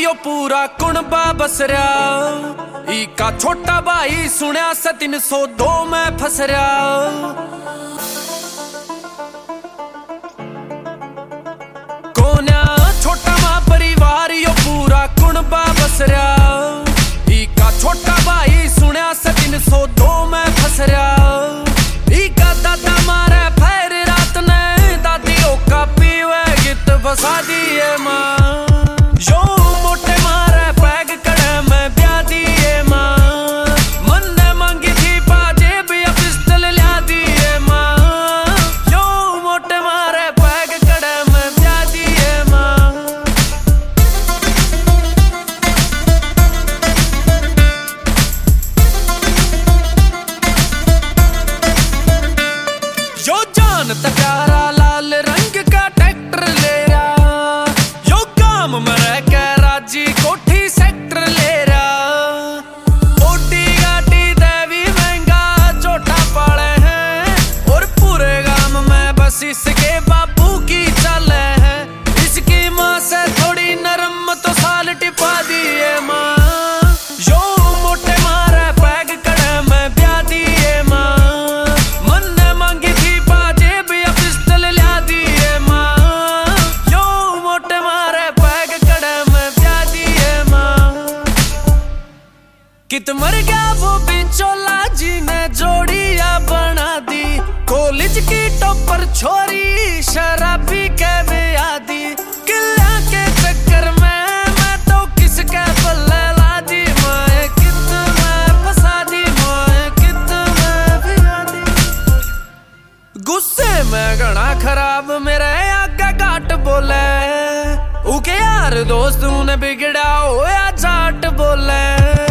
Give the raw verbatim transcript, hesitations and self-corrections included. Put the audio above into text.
यो पूरा कुणबा बस रहा। इका छोटा भाई सुनिया से तीन सौ दो में फस रहा। कोन्या छोटा माँ परिवार यो पूरा कुणबा बस रहा। इका छोटा भाई सुनिया से तीन सौ दो में फस रहा। इका दादा मारे फेर रात ने दादियों का पीवे गीत बसा दिए माँ। यो मोटे मारे पैग कड़े में ब्याह दिए माँ। मन ने मांगी थी पाजेब या पिस्टल लिया दिए माँ। यो मोटे मारे पैग कड़े में ब्याह दिए माँ। यो जानता प्यारा लाल रंग का ट्रैक्टर ले रहा। यो काम में रह के राजी कोठी सेक्टर ले रहा। ओटी गाटी देवी महंगा छोटा पाले हैं। और पूरे गांव में बस इसके बापू की चले है। इसकी माँ से थोड़ी नरम तो साल टिपा दिए माँ। यो मोटे मारे पैग कड़े में ब्याह दिए माँ। मन ने मांगी थी पाजेब या पिस्टल लिया दिए माँ। यो मोटे मारे पैग कड़े में ब्याह दिए माँ। कित मर गया वो बिचौला जी ने जोड़िया बना दी। कॉलेज की टॉपर छोरी शराबी के ब्याह दी। किला के चक्कर में मैं तो किसके पल्ले ला दी। मैं कित में फंसा दी। मैं कित में भिगा दी। गुस्से में घना खराब मेरे आगे घाट बोले। उके यार दोस्त ने बिगड़ा होया जाट बोले।